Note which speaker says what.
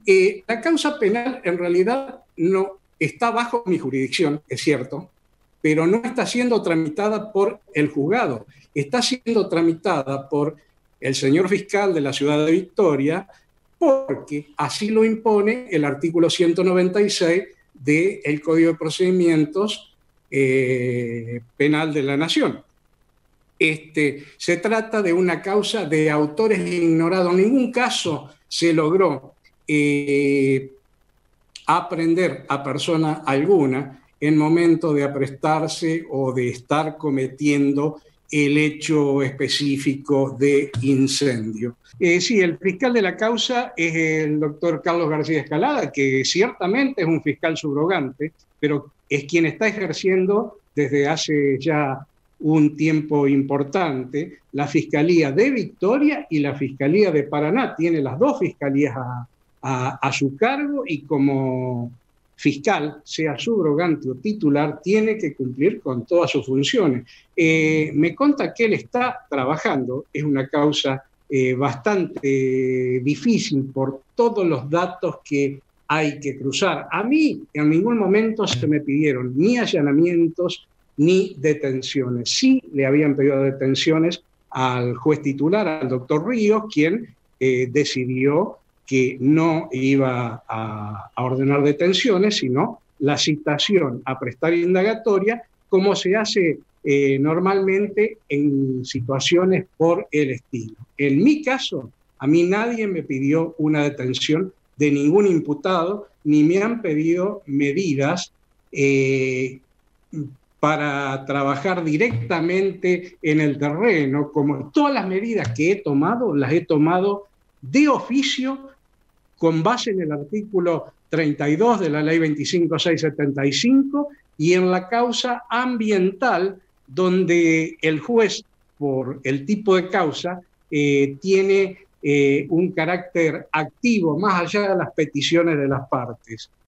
Speaker 1: La causa penal en realidad no está bajo mi jurisdicción, es cierto, pero no está siendo tramitada por el juzgado, está siendo tramitada por el señor fiscal de la ciudad de Victoria, porque así lo impone el artículo 196 del Código de Procedimientos Penal de la Nación. Se trata de una causa de autores ignorados. En ningún caso se logró aprender a persona alguna en momento de aprestarse o de estar cometiendo el hecho específico de incendio. Sí, el fiscal de la causa es el doctor Carlos García Escalada, que ciertamente es un fiscal subrogante, pero es quien está ejerciendo desde hace ya un tiempo importante la Fiscalía de Victoria y la Fiscalía de Paraná. Tiene las dos fiscalías a su cargo y como fiscal, sea subrogante o titular, tiene que cumplir con todas sus funciones. Me consta que él está trabajando, es una causa bastante difícil por todos los datos que hay que cruzar. A mí en ningún momento se me pidieron ni allanamientos ni detenciones. Sí le habían pedido detenciones al juez titular, al doctor Ríos, quien decidió que no iba a ordenar detenciones, sino la citación a prestar indagatoria, como se hace normalmente en situaciones por el estilo. En mi caso, a mí nadie me pidió una detención de ningún imputado, ni me han pedido medidas para trabajar directamente en el terreno, como todas las medidas que he tomado, las he tomado de oficio con base en el artículo 32 de la ley 25675 y en la causa ambiental, donde el juez, por el tipo de causa, tiene un carácter activo, más allá de las peticiones de las partes.